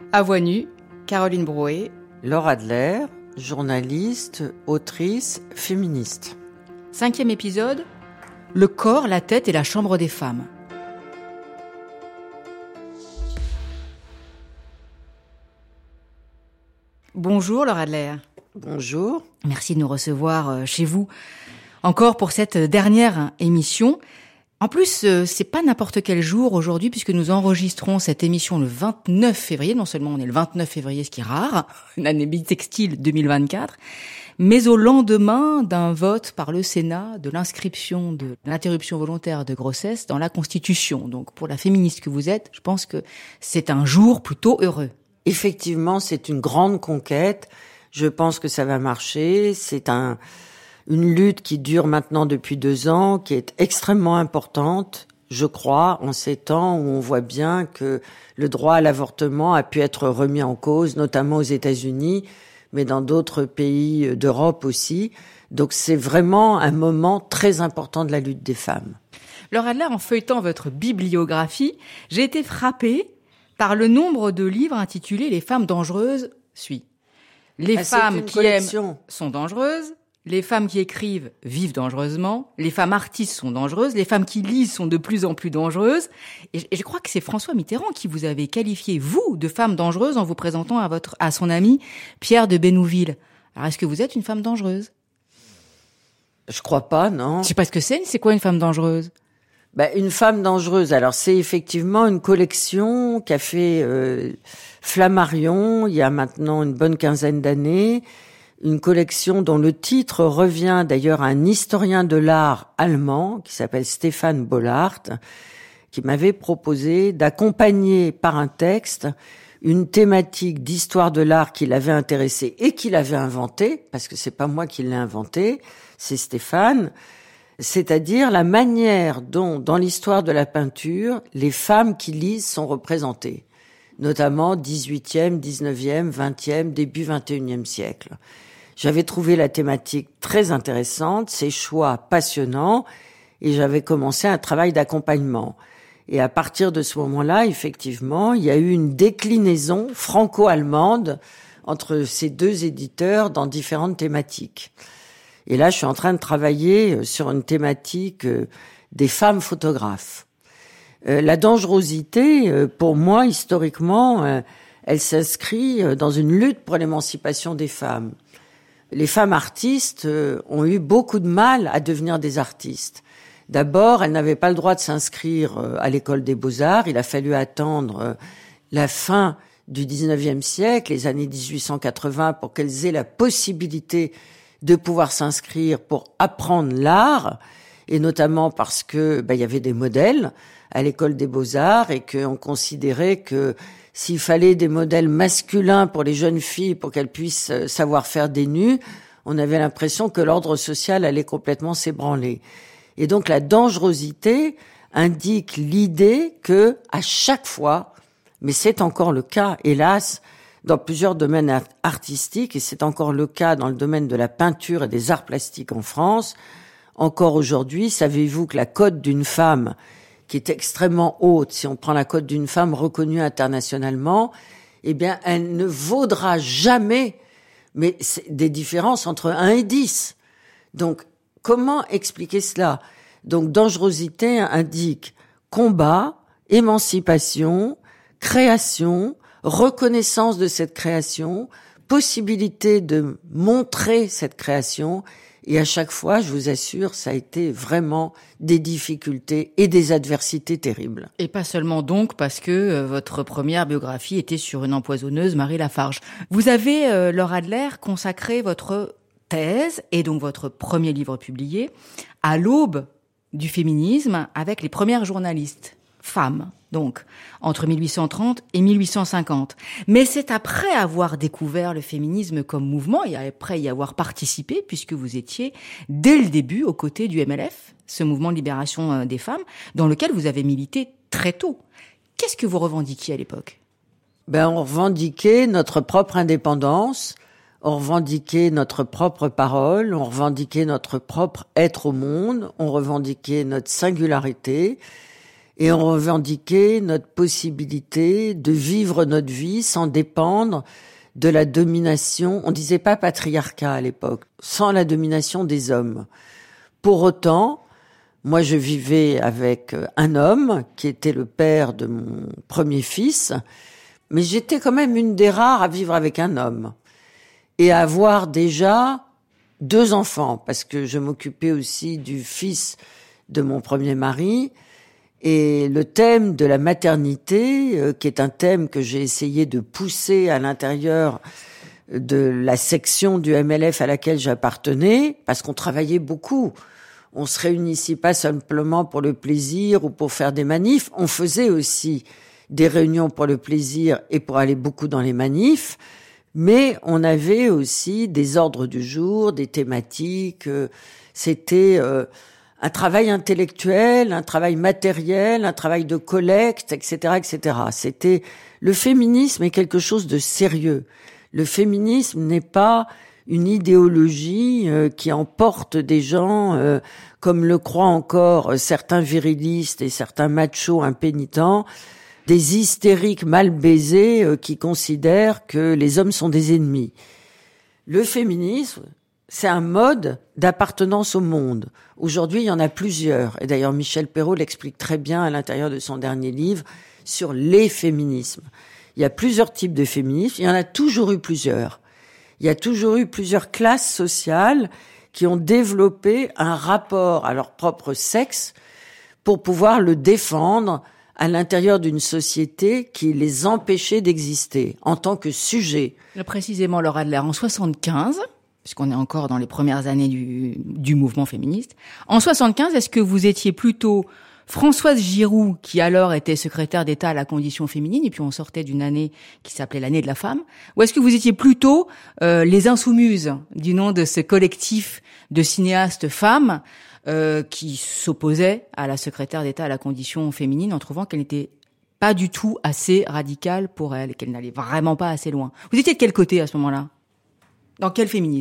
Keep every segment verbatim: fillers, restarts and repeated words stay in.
À voix nue, Caroline Brouet. Laure Adler, journaliste, autrice, féministe. Cinquième épisode, le corps, la tête et la chambre des femmes. Bonjour Laure Adler. Bonjour. Merci de nous recevoir chez vous encore pour cette dernière émission. En plus, c'est pas n'importe quel jour aujourd'hui puisque nous enregistrons cette émission le vingt-neuf février. Non seulement on est le vingt-neuf février, ce qui est rare, une année bissextile deux mille vingt-quatre, mais au lendemain d'un vote par le Sénat de l'inscription de l'interruption volontaire de grossesse dans la Constitution. Donc pour la féministe que vous êtes, je pense que c'est un jour plutôt heureux. Effectivement, c'est une grande conquête. Je pense que ça va marcher. C'est un... une lutte qui dure maintenant depuis deux ans, qui est extrêmement importante, je crois, en ces temps où on voit bien que le droit à l'avortement a pu être remis en cause, notamment aux États-Unis, mais dans d'autres pays d'Europe aussi. Donc c'est vraiment un moment très important de la lutte des femmes. Laure Adler, en feuilletant votre bibliographie, j'ai été frappée par le nombre de livres intitulés « Les femmes dangereuses » suit. Les ah, femmes qui collection. aiment sont dangereuses. Les femmes qui écrivent vivent dangereusement, les femmes artistes sont dangereuses, les femmes qui lisent sont de plus en plus dangereuses. Et je crois que c'est François Mitterrand qui vous avait qualifié, vous, de femme dangereuse en vous présentant à votre, à son ami Pierre de Bénouville. Alors, est-ce que vous êtes une femme dangereuse? Je crois pas, non. Je sais pas ce que c'est, c'est quoi une femme dangereuse? Ben, une femme dangereuse, alors c'est effectivement une collection qu'a fait euh, Flammarion il y a maintenant une bonne quinzaine d'années. Une collection dont le titre revient d'ailleurs à un historien de l'art allemand qui s'appelle Stefan Bollard, qui m'avait proposé d'accompagner par un texte une thématique d'histoire de l'art qui l'avait intéressé et qui l'avait inventé, parce que c'est pas moi qui l'ai inventé, c'est Stéphane, c'est-à-dire la manière dont, dans l'histoire de la peinture, les femmes qui lisent sont représentées, notamment dix-huitième, dix-neuvième, vingtième, début vingt et unième siècle. J'avais trouvé la thématique très intéressante, ses choix passionnants, et j'avais commencé un travail d'accompagnement. Et à partir de ce moment-là, effectivement, il y a eu une déclinaison franco-allemande entre ces deux éditeurs dans différentes thématiques. Et là, je suis en train de travailler sur une thématique des femmes photographes. Euh, la dangerosité, euh, pour moi, historiquement, euh, elle s'inscrit dans une lutte pour l'émancipation des femmes. Les femmes artistes euh, ont eu beaucoup de mal à devenir des artistes. D'abord, elles n'avaient pas le droit de s'inscrire euh, à l'école des beaux-arts. Il a fallu attendre euh, la fin du dix-neuvième siècle, les années dix-huit cent quatre-vingts, pour qu'elles aient la possibilité de pouvoir s'inscrire pour apprendre l'art, et notamment parce que ben, il y avait des modèles à l'école des beaux-arts et qu'on considérait que s'il fallait des modèles masculins pour les jeunes filles pour qu'elles puissent savoir faire des nus, on avait l'impression que l'ordre social allait complètement s'ébranler. Et donc la dangerosité indique l'idée que à chaque fois, mais c'est encore le cas, hélas, dans plusieurs domaines artistiques, et c'est encore le cas dans le domaine de la peinture et des arts plastiques en France, encore aujourd'hui, savez-vous que la cote d'une femme qui est extrêmement haute, si on prend la cote d'une femme reconnue internationalement, eh bien, elle ne vaudra jamais, mais c'est des différences entre un et dix. Donc, comment expliquer cela? Donc, dangerosité indique combat, émancipation, création, reconnaissance de cette création, possibilité de montrer cette création. Et à chaque fois, je vous assure, ça a été vraiment des difficultés et des adversités terribles. Et pas seulement donc parce que euh, votre première biographie était sur une empoisonneuse, Marie Lafarge. Vous avez, euh, Laure Adler, consacré votre thèse, et donc votre premier livre publié, à l'aube du féminisme avec les premières journalistes, femmes, donc, entre mille huit cent trente et mille huit cent cinquante. Mais c'est après avoir découvert le féminisme comme mouvement et après y avoir participé, puisque vous étiez dès le début aux côtés du M L F, ce mouvement de libération des femmes, dans lequel vous avez milité très tôt. Qu'est-ce que vous revendiquiez à l'époque? Ben, on revendiquait notre propre indépendance, on revendiquait notre propre parole, on revendiquait notre propre être au monde, on revendiquait notre singularité. et on revendiquait notre possibilité de vivre notre vie sans dépendre de la domination, on disait pas patriarcat à l'époque, sans la domination des hommes. Pour autant, moi je vivais avec un homme qui était le père de mon premier fils, mais j'étais quand même une des rares à vivre avec un homme et à avoir déjà deux enfants, parce que je m'occupais aussi du fils de mon premier mari. Et le thème de la maternité, euh, qui est un thème que j'ai essayé de pousser à l'intérieur de la section du M L F à laquelle j'appartenais, parce qu'on travaillait beaucoup. On se réunissait pas simplement pour le plaisir ou pour faire des manifs, on faisait aussi des réunions pour le plaisir et pour aller beaucoup dans les manifs, mais on avait aussi des ordres du jour, des thématiques, euh, c'était... Euh, un travail intellectuel, un travail matériel, un travail de collecte, et cetera, et cetera. C'était, le féminisme est quelque chose de sérieux. Le féminisme n'est pas une idéologie euh, qui emporte des gens, euh, comme le croient encore certains virilistes et certains machos impénitents, des hystériques mal baisés euh, qui considèrent que les hommes sont des ennemis. Le féminisme, c'est un mode d'appartenance au monde. Aujourd'hui, il y en a plusieurs. Et d'ailleurs, Michel Perrault l'explique très bien à l'intérieur de son dernier livre sur les féminismes. Il y a plusieurs types de féminisme. Il y en a toujours eu plusieurs. Il y a toujours eu plusieurs classes sociales qui ont développé un rapport à leur propre sexe pour pouvoir le défendre à l'intérieur d'une société qui les empêchait d'exister en tant que sujet. Précisément, Laure Adler, en soixante-quinze... puisqu'on est encore dans les premières années du, du mouvement féministe. En soixante-quinze, est-ce que vous étiez plutôt Françoise Giroud, qui alors était secrétaire d'État à la condition féminine, et puis on sortait d'une année qui s'appelait l'année de la femme, ou est-ce que vous étiez plutôt euh, les Insoumises, du nom de ce collectif de cinéastes femmes euh, qui s'opposaient à la secrétaire d'État à la condition féminine en trouvant qu'elle n'était pas du tout assez radicale pour elle, et qu'elle n'allait vraiment pas assez loin. Vous étiez de quel côté à ce moment-là ? Dans quel féminisme ?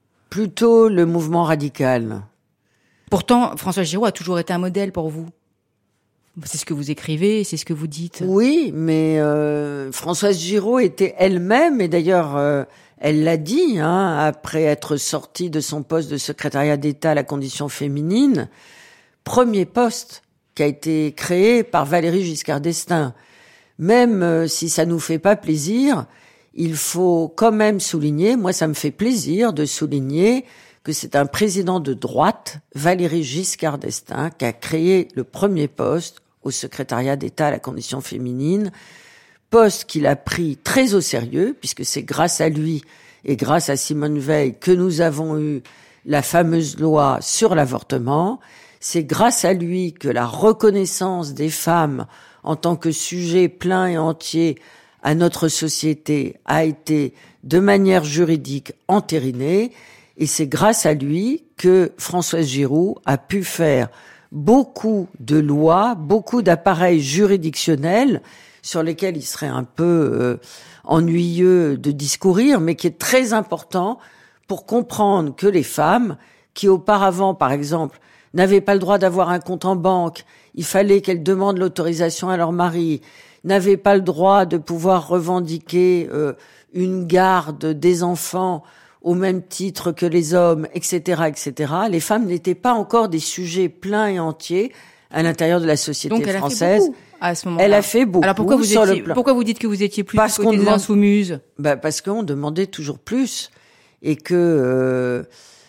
Plutôt le mouvement radical. Pourtant, Françoise Giroud a toujours été un modèle pour vous. C'est ce que vous écrivez, c'est ce que vous dites. Oui, mais euh, Françoise Giroud était elle-même, et d'ailleurs, euh, elle l'a dit, hein, après être sortie de son poste de secrétariat d'État à la condition féminine, premier poste qui a été créé par Valéry Giscard d'Estaing. Même euh, si ça nous fait pas plaisir, il faut quand même souligner, moi ça me fait plaisir de souligner que c'est un président de droite, Valéry Giscard d'Estaing, qui a créé le premier poste au secrétariat d'État à la condition féminine, poste qu'il a pris très au sérieux, puisque c'est grâce à lui et grâce à Simone Veil que nous avons eu la fameuse loi sur l'avortement. C'est grâce à lui que la reconnaissance des femmes en tant que sujet plein et entier à notre société a été de manière juridique entérinée, et c'est grâce à lui que Françoise Giroud a pu faire beaucoup de lois, beaucoup d'appareils juridictionnels sur lesquels il serait un peu euh, ennuyeux de discourir, mais qui est très important pour comprendre que les femmes, qui auparavant, par exemple, n'avaient pas le droit d'avoir un compte en banque, il fallait qu'elles demandent l'autorisation à leur mari, n'avaient pas le droit de pouvoir revendiquer euh, une garde des enfants au même titre que les hommes, et cetera, et cetera. Les femmes n'étaient pas encore des sujets pleins et entiers à l'intérieur de la société Donc elle française. A fait beaucoup à ce moment-là. Elle a fait beaucoup. Alors pourquoi vous sur étiez, le plan. pourquoi vous dites que vous étiez plus parce du côté qu'on des demande, insoumises ? Bah parce qu'on demandait toujours plus et que euh,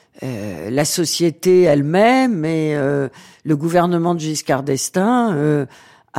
euh, la société elle-même et euh, le gouvernement de Giscard d'Estaing euh,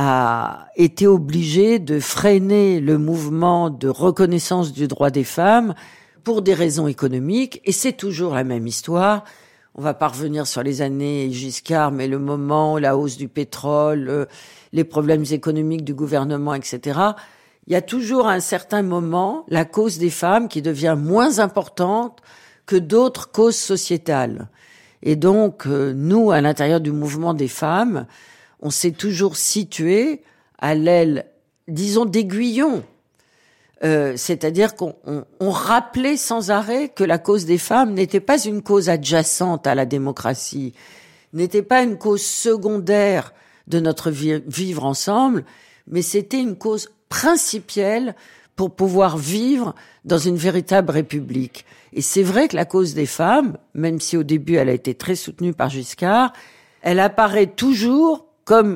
a été obligé de freiner le mouvement de reconnaissance du droit des femmes pour des raisons économiques, et c'est toujours la même histoire. On va pas revenir sur les années Giscard, mais le moment, la hausse du pétrole, euh, les problèmes économiques du gouvernement, et cetera. Il y a toujours à un certain moment la cause des femmes qui devient moins importante que d'autres causes sociétales. Et donc, euh, nous, à l'intérieur du mouvement des femmes, on s'est toujours situé à l'aile, disons, d'aiguillon. Euh, c'est-à-dire qu'on on, on rappelait sans arrêt que la cause des femmes n'était pas une cause adjacente à la démocratie, n'était pas une cause secondaire de notre vi- vivre ensemble, mais c'était une cause principielle pour pouvoir vivre dans une véritable république. Et c'est vrai que la cause des femmes, même si au début elle a été très soutenue par Giscard, elle apparaît toujours comme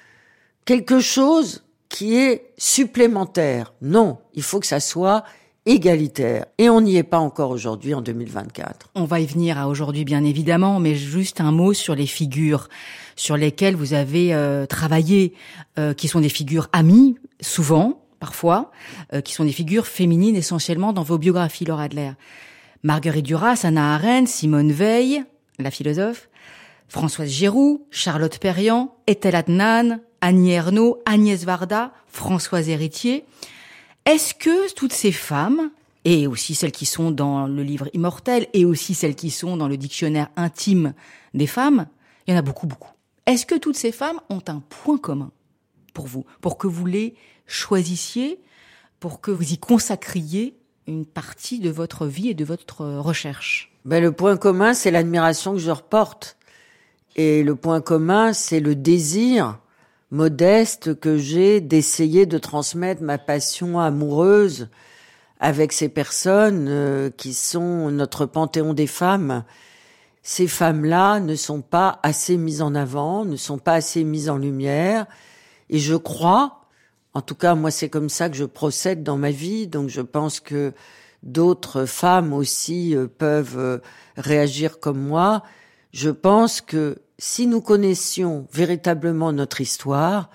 quelque chose qui est supplémentaire. Non, il faut que ça soit égalitaire. Et on n'y est pas encore aujourd'hui en deux mille vingt-quatre. On va y venir à aujourd'hui, bien évidemment, mais juste un mot sur les figures sur lesquelles vous avez euh, travaillé, euh, qui sont des figures amies, souvent, parfois, euh, qui sont des figures féminines essentiellement dans vos biographies, Laure Adler. Marguerite Duras, Hannah Arendt, Simone Veil, la philosophe, Françoise Giroud, Charlotte Perriand, Ethel Adnan, Annie Ernaux, Agnès Varda, Françoise Héritier. Est-ce que toutes ces femmes, et aussi celles qui sont dans le livre Immortel, et aussi celles qui sont dans le dictionnaire intime des femmes, il y en a beaucoup, beaucoup. Est-ce que toutes ces femmes ont un point commun pour vous, pour que vous les choisissiez, pour que vous y consacriez une partie de votre vie et de votre recherche? Ben, le point commun, c'est l'admiration que je leur porte. Et le point commun, c'est le désir modeste que j'ai d'essayer de transmettre ma passion amoureuse avec ces personnes euh, qui sont notre panthéon des femmes. Ces femmes-là ne sont pas assez mises en avant, ne sont pas assez mises en lumière. Et je crois, en tout cas, moi, c'est comme ça que je procède dans ma vie. Donc, je pense que d'autres femmes aussi euh, peuvent euh, réagir comme moi. Je pense que si nous connaissions véritablement notre histoire,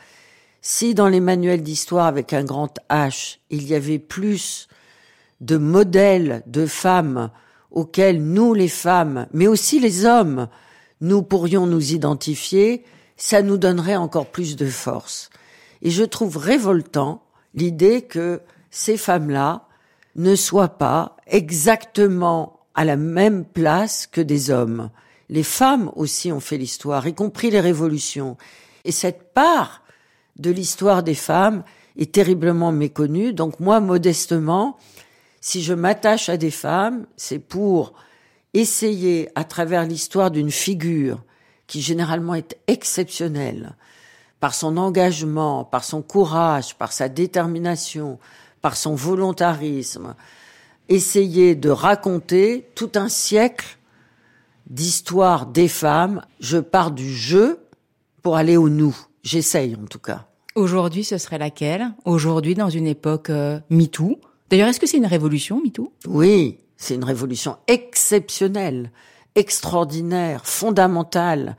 si dans les manuels d'histoire avec un grand H, il y avait plus de modèles de femmes auxquels nous, les femmes, mais aussi les hommes, nous pourrions nous identifier, ça nous donnerait encore plus de force. Et je trouve révoltant l'idée que ces femmes-là ne soient pas exactement à la même place que des hommes. Les femmes aussi ont fait l'histoire, y compris les révolutions. Et cette part de l'histoire des femmes est terriblement méconnue. Donc moi, modestement, si je m'attache à des femmes, c'est pour essayer, à travers l'histoire d'une figure qui généralement est exceptionnelle, par son engagement, par son courage, par sa détermination, par son volontarisme, essayer de raconter tout un siècle d'histoire des femmes. Je pars du je pour aller au nous. J'essaye en tout cas. Aujourd'hui, ce serait laquelle? Aujourd'hui, dans une époque euh, MeToo. D'ailleurs, est-ce que c'est une révolution, MeToo? Oui, c'est une révolution exceptionnelle, extraordinaire, fondamentale.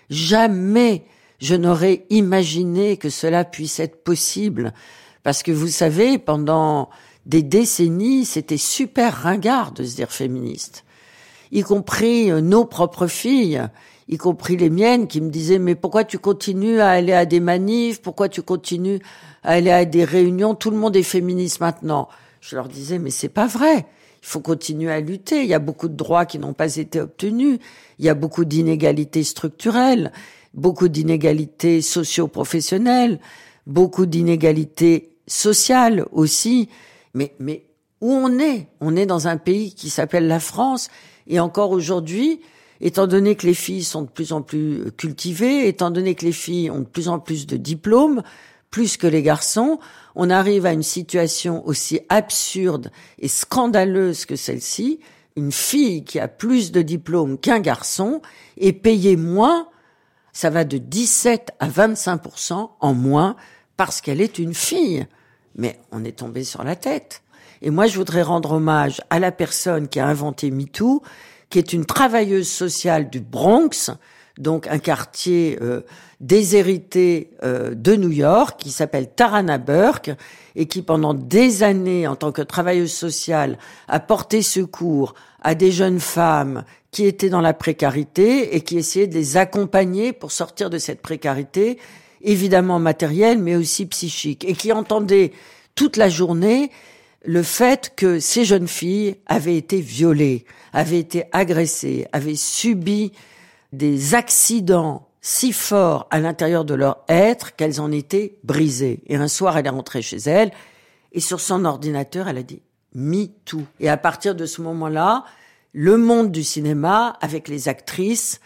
Jamais je n'aurais imaginé que cela puisse être possible. Parce que vous savez, pendant des décennies, c'était super ringard de se dire féministe. Y compris nos propres filles, y compris les miennes, qui me disaient « Mais pourquoi tu continues à aller à des manifs? Pourquoi tu continues à aller à des réunions? Tout le monde est féministe maintenant. » Je leur disais « Mais c'est pas vrai. Il faut continuer à lutter. Il y a beaucoup de droits qui n'ont pas été obtenus. Il y a beaucoup d'inégalités structurelles, beaucoup d'inégalités socio-professionnelles, beaucoup d'inégalités sociales aussi. Mais, mais où on est? On est dans un pays qui s'appelle la France. Et encore aujourd'hui, étant donné que les filles sont de plus en plus cultivées, étant donné que les filles ont de plus en plus de diplômes, plus que les garçons, on arrive à une situation aussi absurde et scandaleuse que celle-ci. Une fille qui a plus de diplômes qu'un garçon est payée moins, ça va de dix-sept à vingt-cinq pour cent en moins parce qu'elle est une fille. Mais on est tombé sur la tête. Et moi, je voudrais rendre hommage à la personne qui a inventé MeToo, qui est une travailleuse sociale du Bronx, donc un quartier euh, déshérité euh, de New York, qui s'appelle Tarana Burke, et qui pendant des années, en tant que travailleuse sociale, a porté secours à des jeunes femmes qui étaient dans la précarité et qui essayait de les accompagner pour sortir de cette précarité, évidemment matérielle, mais aussi psychique, et qui entendait toute la journée le fait que ces jeunes filles avaient été violées, avaient été agressées, avaient subi des accidents si forts à l'intérieur de leur être qu'elles en étaient brisées. Et un soir, elle est rentrée chez elle, et sur son ordinateur, elle a dit « MeToo ». Et à partir de ce moment-là, le monde du cinéma, avec les actrices,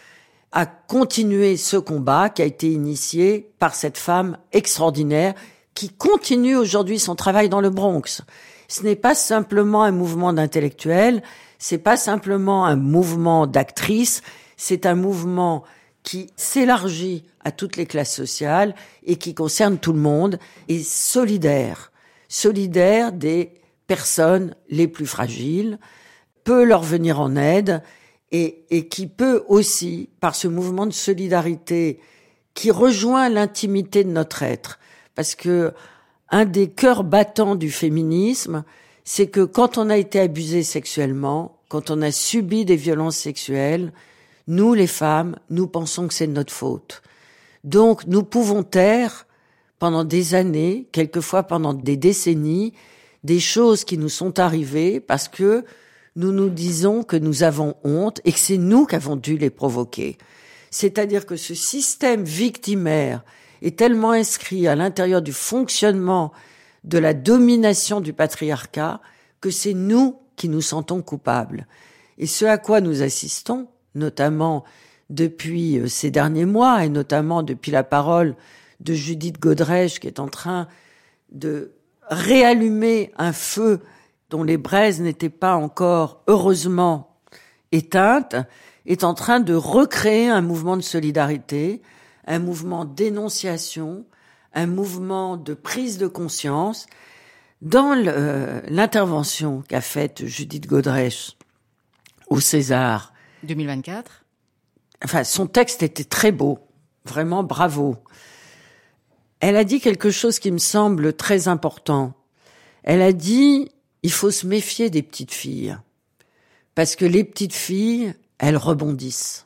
à continuer ce combat qui a été initié par cette femme extraordinaire qui continue aujourd'hui son travail dans le Bronx. Ce n'est pas simplement un mouvement d'intellectuels, c'est pas simplement un mouvement d'actrices, c'est un mouvement qui s'élargit à toutes les classes sociales et qui concerne tout le monde et solidaire, solidaire des personnes les plus fragiles, peut leur venir en aide et, et qui peut aussi, par ce mouvement de solidarité qui rejoint l'intimité de notre être, parce que un des cœurs battants du féminisme, c'est que quand on a été abusé sexuellement, quand on a subi des violences sexuelles, nous, les femmes, nous pensons que c'est de notre faute. Donc, nous pouvons taire pendant des années, quelquefois pendant des décennies, des choses qui nous sont arrivées parce que nous nous disons que nous avons honte et que c'est nous qui avons dû les provoquer. C'est-à-dire que ce système victimaire est tellement inscrit à l'intérieur du fonctionnement de la domination du patriarcat que c'est nous qui nous sentons coupables. Et ce à quoi nous assistons, notamment depuis ces derniers mois, et notamment depuis la parole de Judith Godrèche, qui est en train de réallumer un feu dont les braises n'étaient pas encore, heureusement, éteintes, est en train de recréer un mouvement de solidarité, un mouvement d'énonciation, un mouvement de prise de conscience. Dans le, euh, l'intervention qu'a faite Judith Godrèche au César deux mille vingt-quatre, enfin, son texte était très beau, vraiment bravo. Elle a dit quelque chose qui me semble très important. Elle a dit, il faut se méfier des petites filles, parce que les petites filles, elles rebondissent.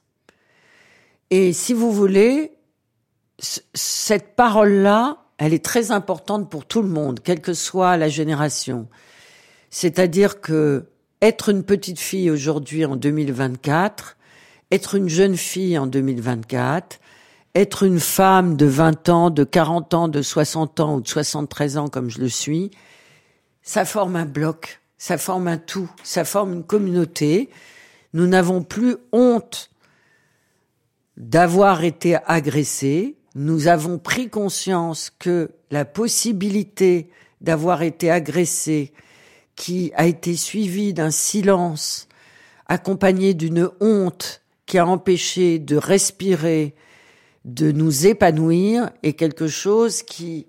Et si vous voulez, c- cette parole-là, elle est très importante pour tout le monde, quelle que soit la génération. C'est-à-dire que être une petite fille aujourd'hui en deux mille vingt-quatre, être une jeune fille en deux mille vingt-quatre, être une femme de vingt ans, de quarante ans, de soixante ans ou de soixante-treize ans comme je le suis, ça forme un bloc, ça forme un tout, ça forme une communauté. Nous n'avons plus honte d'avoir été agressés. Nous avons pris conscience que la possibilité d'avoir été agressés, qui a été suivie d'un silence, accompagné d'une honte qui a empêché de respirer, de nous épanouir, est quelque chose qui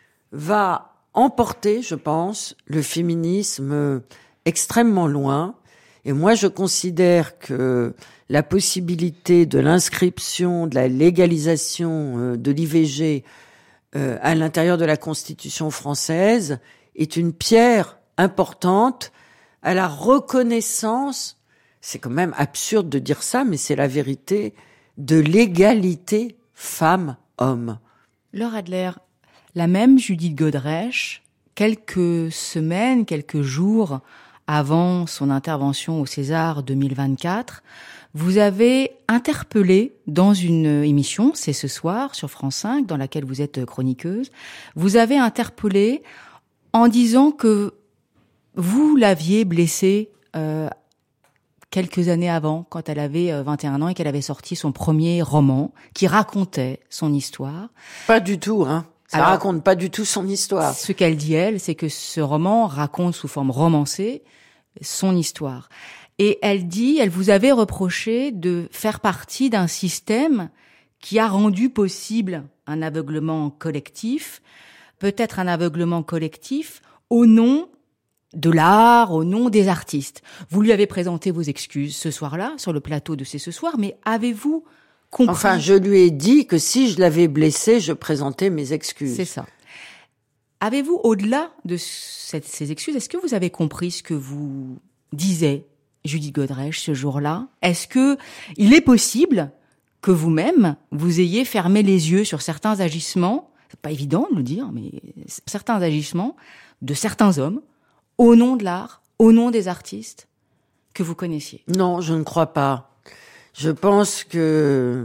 va emporter, je pense, le féminisme extrêmement loin. Et moi, je considère que la possibilité de l'inscription, de la légalisation de l'I V G euh, à l'intérieur de la Constitution française est une pierre importante à la reconnaissance, c'est quand même absurde de dire ça, mais c'est la vérité, de l'égalité femmes-hommes. Laure Adler, la même Judith Godrèche, quelques semaines, quelques jours avant son intervention au César deux mille vingt-quatre, vous avez interpellé dans une émission, c'est ce soir, sur France cinq, dans laquelle vous êtes chroniqueuse, vous avez interpellé en disant que vous l'aviez blessée euh, quelques années avant, quand elle avait vingt et un ans et qu'elle avait sorti son premier roman qui racontait son histoire. Pas du tout, hein. Ça Alors, raconte pas du tout son histoire. Ce qu'elle dit, elle, c'est que ce roman raconte sous forme romancée son histoire. Et elle dit, elle vous avait reproché de faire partie d'un système qui a rendu possible un aveuglement collectif, peut-être un aveuglement collectif au nom de l'art, au nom des artistes. Vous lui avez présenté vos excuses ce soir-là, sur le plateau de C'est ce soir, mais avez-vous compris? Enfin, je lui ai dit que si je l'avais blessé, je présentais mes excuses. C'est ça. Avez-vous, au-delà de cette, ces excuses, est-ce que vous avez compris ce que vous disait Judith Godrèche ce jour-là? Est-ce que il est possible que vous-même, vous ayez fermé les yeux sur certains agissements, c'est pas évident de le dire, mais certains agissements de certains hommes, au nom de l'art, au nom des artistes que vous connaissiez? Non, je ne crois pas. Je pense que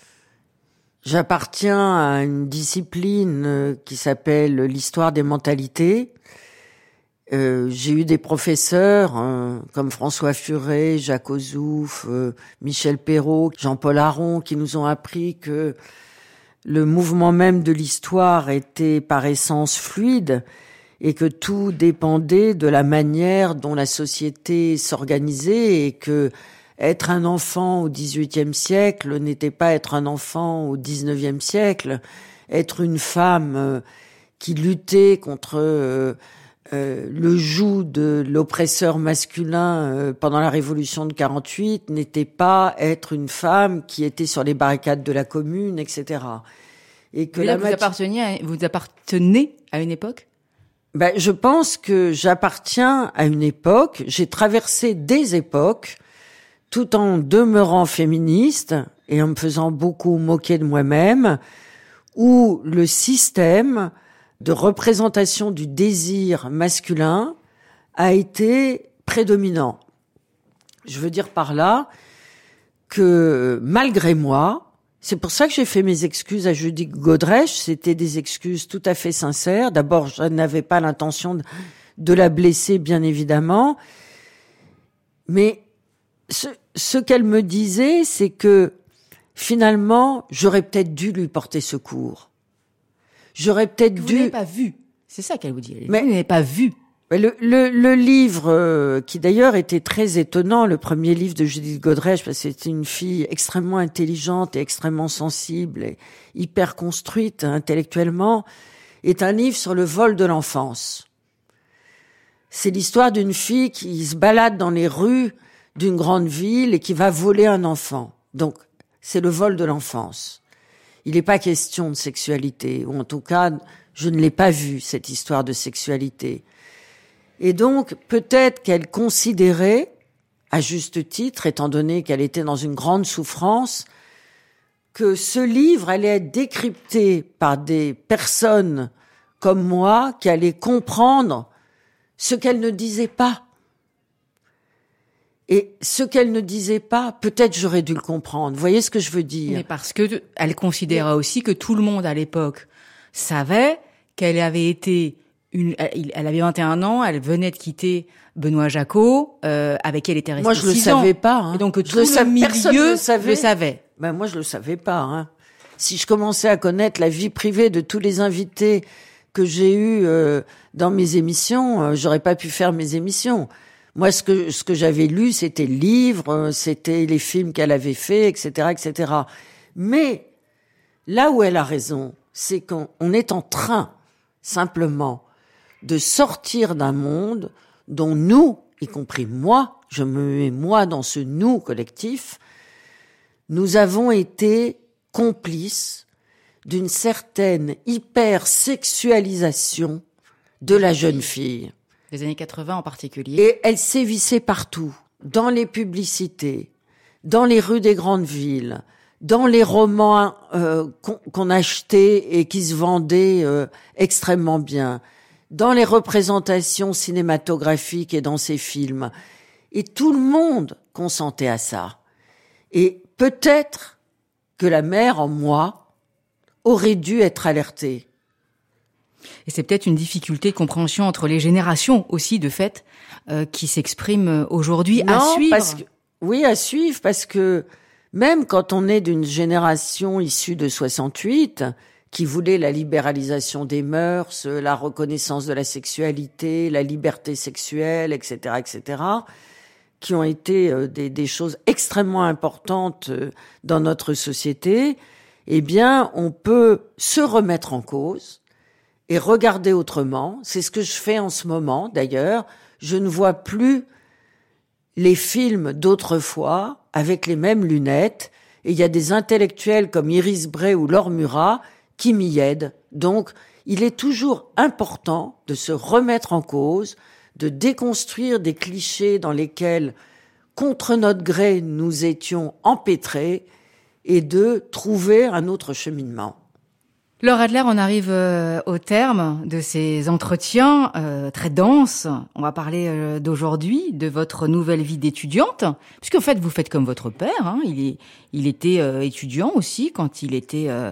j'appartiens à une discipline qui s'appelle l'histoire des mentalités. Euh, j'ai eu des professeurs hein, comme François Furet, Jacques Ozouf, euh, Michel Perrault, Jean-Paul Aron, qui nous ont appris que le mouvement même de l'histoire était par essence fluide et que tout dépendait de la manière dont la société s'organisait et que être un enfant au dix-huitième siècle n'était pas être un enfant au dix-neuvième siècle. Être une femme euh, qui luttait contre euh, euh, le joug de l'oppresseur masculin euh, pendant la Révolution de quarante-huit n'était pas être une femme qui était sur les barricades de la Commune, et cetera. Et que Mais là, la vous, mati- apparteniez à, vous appartenez à une époque? Ben, je pense que j'appartiens à une époque, j'ai traversé des époques, tout en demeurant féministe et en me faisant beaucoup moquer de moi-même, où le système de représentation du désir masculin a été prédominant. Je veux dire par là que malgré moi, c'est pour ça que j'ai fait mes excuses à Judith Godrèche, c'était des excuses tout à fait sincères. D'abord, je n'avais pas l'intention de, de la blesser, bien évidemment, mais ce, ce qu'elle me disait, c'est que finalement, j'aurais peut-être dû lui porter secours. J'aurais peut-être Vous dû... n'avez pas vu. C'est ça qu'elle vous dit. Mais- Vous n'avez pas vu. Le, le, le livre, euh, qui d'ailleurs était très étonnant, le premier livre de Judith Godrèche, parce que c'était une fille extrêmement intelligente et extrêmement sensible et hyper construite intellectuellement, est un livre sur le vol de l'enfance. C'est l'histoire d'une fille qui se balade dans les rues d'une grande ville et qui va voler un enfant. Donc, c'est le vol de l'enfance. Il n'est pas question de sexualité, ou en tout cas, je ne l'ai pas vu, cette histoire de sexualité. Et donc, peut-être qu'elle considérait, à juste titre, étant donné qu'elle était dans une grande souffrance, que ce livre allait être décrypté par des personnes comme moi qui allaient comprendre ce qu'elle ne disait pas. Et ce qu'elle ne disait pas, peut-être j'aurais dû le comprendre. Vous voyez ce que je veux dire? Mais parce que elle considérait aussi que tout le monde à l'époque savait qu'elle avait été une, elle elle avait vingt et un ans, elle venait de quitter Benoît Jacot, euh, avec qui elle était restée Moi, je le six ans. savais pas. Hein. Et donc Je tout le le savais- personne milieu le savait. le savait. Ben moi, je le savais pas. Hein. Si je commençais à connaître la vie privée de tous les invités que j'ai eus euh, dans mes émissions, euh, j'aurais pas pu faire mes émissions. Moi, ce que ce que j'avais lu, c'était le livre, euh, c'était les films qu'elle avait faits, et cetera, et cetera. Mais là où elle a raison, c'est qu'on on est en train simplement de sortir d'un monde dont nous, y compris moi, je me mets moi dans ce nous collectif, nous avons été complices d'une certaine hypersexualisation de la jeune fille. Des années quatre-vingts en particulier. Et elle sévissait partout, dans les publicités, dans les rues des grandes villes, dans les romans euh, qu'on, qu'on achetait et qui se vendaient euh, extrêmement bien, dans les représentations cinématographiques et dans ces films. Et tout le monde consentait à ça. Et peut-être que la mère, en moi, aurait dû être alertée. Et c'est peut-être une difficulté de compréhension entre les générations aussi, de fait, euh, qui s'exprime aujourd'hui à Non, suivre. parce que, oui, à suivre, parce que même quand on est d'une génération issue de soixante-huit, qui voulait la libéralisation des mœurs, la reconnaissance de la sexualité, la liberté sexuelle, et cetera, et cetera, qui ont été euh, des, des choses extrêmement importantes euh, dans notre société, eh bien, on peut se remettre en cause et regarder autrement. C'est ce que je fais en ce moment, d'ailleurs. Je ne vois plus les films d'autrefois avec les mêmes lunettes. Et il y a des intellectuels comme Iris Bray ou Laure Murat qui m'y aident. Donc, il est toujours important de se remettre en cause, de déconstruire des clichés dans lesquels, contre notre gré, nous étions empêtrés et de trouver un autre cheminement. Laure Adler, on arrive euh, au terme de ces entretiens euh, très denses. On va parler euh, d'aujourd'hui, de votre nouvelle vie d'étudiante, puisque en fait vous faites comme votre père. Hein. Il est, il était euh, étudiant aussi quand il était euh,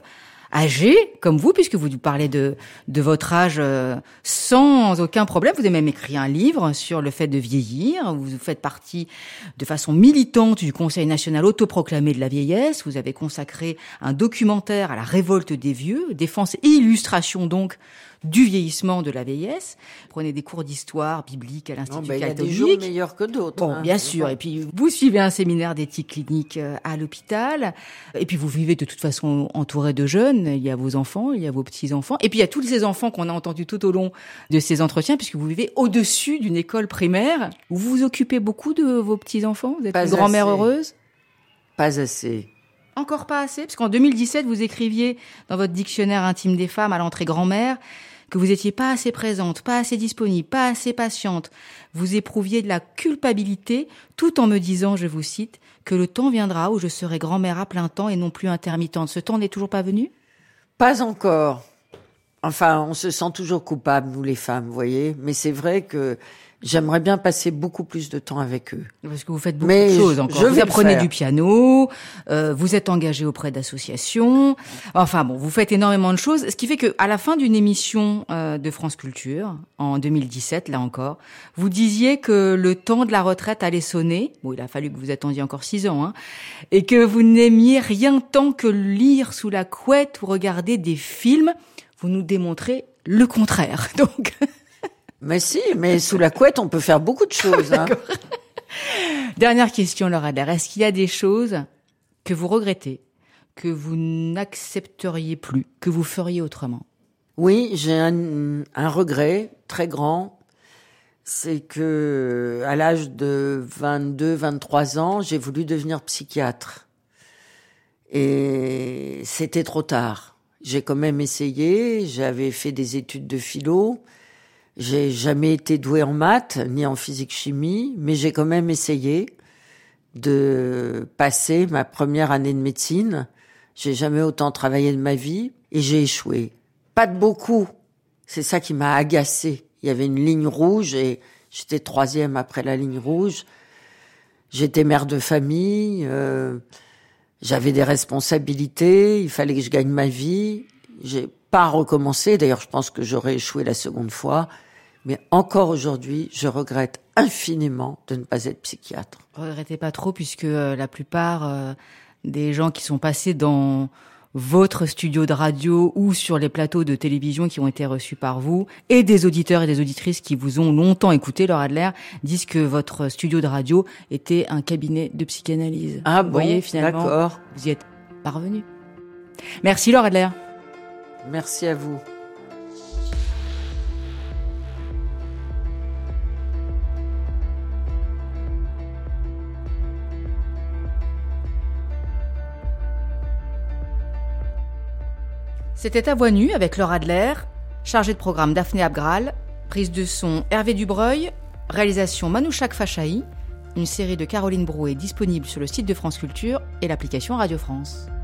âgé comme vous, puisque vous parlez de, de votre âge euh, sans aucun problème. Vous avez même écrit un livre sur le fait de vieillir. Vous faites partie de façon militante du Conseil national autoproclamé de la vieillesse. Vous avez consacré un documentaire à la révolte des vieux, défense et illustration donc du vieillissement de la vieillesse. Vous prenez des cours d'histoire biblique à l'Institut ben, catholique. Il y a des jours meilleurs que d'autres. Bon, hein, bien sûr. Bon. Et puis, vous suivez un séminaire d'éthique clinique à l'hôpital. Et puis, vous vivez de toute façon entouré de jeunes. Il y a vos enfants, il y a vos petits-enfants. Et puis, il y a tous ces enfants qu'on a entendus tout au long de ces entretiens, puisque vous vivez au-dessus d'une école primaire. Vous vous occupez beaucoup de vos petits-enfants? Vous êtes Pas une grand-mère assez. heureuse? Pas assez. Encore pas assez? Parce qu'en deux mille dix-sept, vous écriviez dans votre dictionnaire intime des femmes à l'entrée grand-mère que vous étiez pas assez présente, pas assez disponible, pas assez patiente. Vous éprouviez de la culpabilité, tout en me disant, je vous cite, que le temps viendra où je serai grand-mère à plein temps et non plus intermittente. Ce temps n'est toujours pas venu? Pas encore. Enfin, on se sent toujours coupable, nous les femmes, vous voyez. Mais c'est vrai que j'aimerais bien passer beaucoup plus de temps avec eux. Parce que vous faites beaucoup Mais de choses je, encore. je vous vais apprenez le du piano, euh, vous êtes engagé auprès d'associations. Enfin bon, vous faites énormément de choses. Ce qui fait que à la fin d'une émission euh, de France Culture, en deux mille dix-sept, là encore, vous disiez que le temps de la retraite allait sonner. Bon, il a fallu que vous attendiez encore six ans, hein, et que vous n'aimiez rien tant que lire sous la couette ou regarder des films. Vous nous démontrez le contraire. Donc. Mais si, mais sous la couette, on peut faire beaucoup de choses. Hein. Dernière question, Laure Adler. Est-ce qu'il y a des choses que vous regrettez, que vous n'accepteriez plus, que vous feriez autrement? Oui, j'ai un, un regret très grand. C'est que, à l'âge de vingt-deux, vingt-trois ans, j'ai voulu devenir psychiatre. Et c'était trop tard. J'ai quand même essayé, j'avais fait des études de philo. J'ai jamais été douée en maths, ni en physique-chimie, mais j'ai quand même essayé de passer ma première année de médecine. J'ai jamais autant travaillé de ma vie et j'ai échoué. Pas de beaucoup. C'est ça qui m'a agacée. Il y avait une ligne rouge et j'étais troisième après la ligne rouge. J'étais mère de famille, euh, j'avais des responsabilités, il fallait que je gagne ma vie. J'ai pas recommencé. D'ailleurs, je pense que j'aurais échoué la seconde fois. Mais encore aujourd'hui, je regrette infiniment de ne pas être psychiatre. Regrettez pas trop, puisque euh, la plupart euh, des gens qui sont passés dans votre studio de radio ou sur les plateaux de télévision qui ont été reçus par vous, et des auditeurs et des auditrices qui vous ont longtemps écouté, Laure Adler, disent que votre studio de radio était un cabinet de psychanalyse. Ah vous bon, voyez, finalement, d'accord. Vous y êtes parvenu. Merci, Laure Adler. Merci à vous. C'était À Voix nue avec Laure Adler, chargée de programme Daphné Abgral, prise de son Hervé Dubreuil, réalisation Manouchak Fachaï, une série de Caroline Brouet disponible sur le site de France Culture et l'application Radio France.